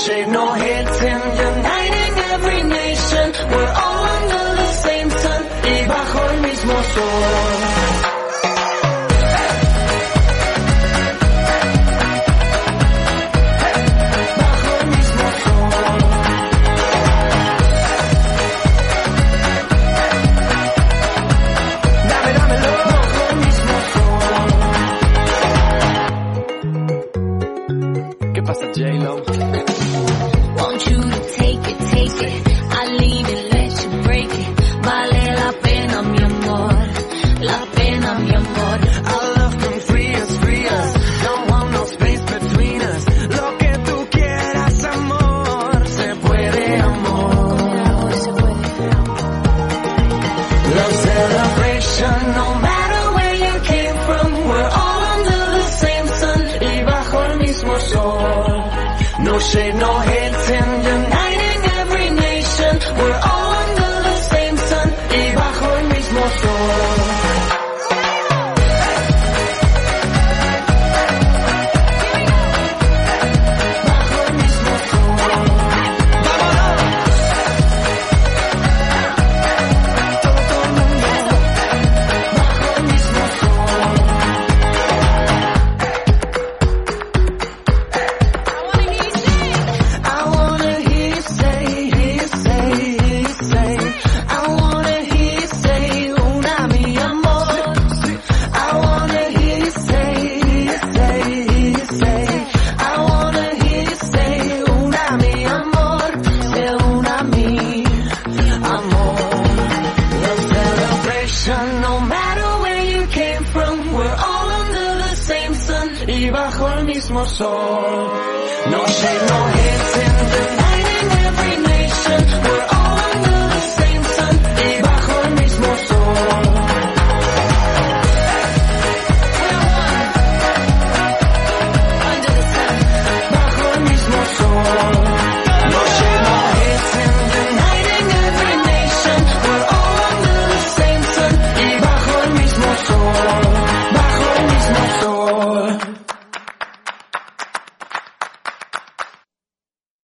shade, no hating, uniting every nation. We're all under the same sun y bajo el mismo sol. J-Lo. Want you to take it, I leave it, let you break it. Vale la pena, mi amor, la pena, mi amor. Our love can free us, don't want no space between us. Lo que tú quieras, amor, se puede, amor. Love celebration, no matter where you came from. We're all under the same sun y bajo el mismo sol. No shade, no hating, uniting every nation. We're all under the same sun y bajo el mismo sol. No matter where you came from, we're all under the same sun y bajo el mismo sol. No shade, no hating.